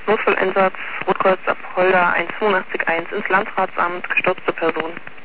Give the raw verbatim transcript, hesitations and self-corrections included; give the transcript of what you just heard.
Notfalleinsatz, Rotkreuz Apolda eins fünfundachtzig eins ins Landratsamt, gestürzte Person.